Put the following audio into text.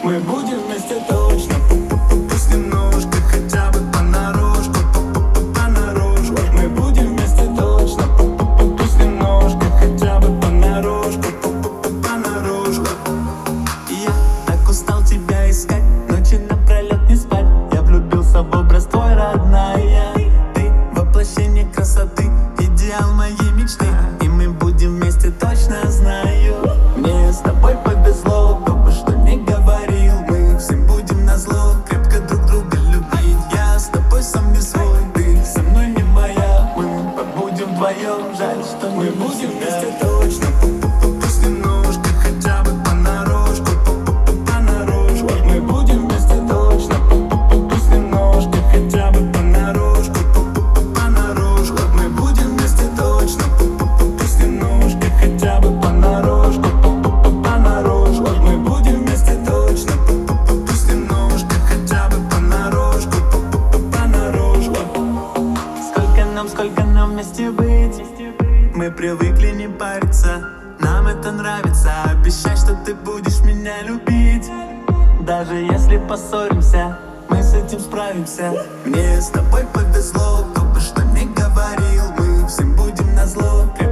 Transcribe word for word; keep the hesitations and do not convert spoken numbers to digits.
Мы будем вместе точно. Пусть немножко, хотя бы понарошку, понарошку. Мы будем вместе точно. Пусть немножко, хотя бы понарошку, понарошку. Я так устал тебя искать, ночи напролет не спать. Я влюбился в образ твой, родная. Ты воплощение красоты, идеал моей мечты. И мы будем вместе точно, знаю. Мне с тобой повезло, кто бы что ни говорил. Мы всем будем назло, крепко друг друга любить. Я с тобой сам не свой, ты со мной не моя. Мы побудем вдвоем, жаль, что мы будем вместе точно. Пусть немножко, хотя бы понарошку, понарошку. Мы будем вместе точно. Пусть немножко, хотя бы понарошку, понарошку. Мы будем вместе точно. Пусть немножко, хотя бы понарошку, понарошку. Мы будем вместе точно. Пусть немножко, хотя бы понарошку, понарошку. Сколько нам, сколько нам вместе быть. Мы привыкли не париться, нам это нравится. Обещай, что ты будешь меня любить. Даже если поссоримся, мы с этим справимся. Мне с тобой повезло, кто бы что ни говорил. Мы всем будем назло.